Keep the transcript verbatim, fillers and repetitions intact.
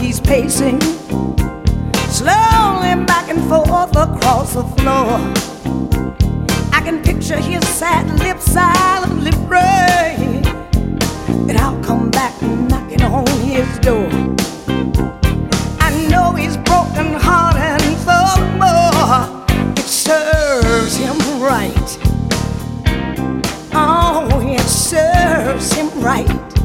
he's pacing slowly back and forth across the floor. I can picture his sad lips silently pray that I'll come back knocking on his door. I know he's broken hearted, and furthermore, it serves him right. Oh, it serves him right.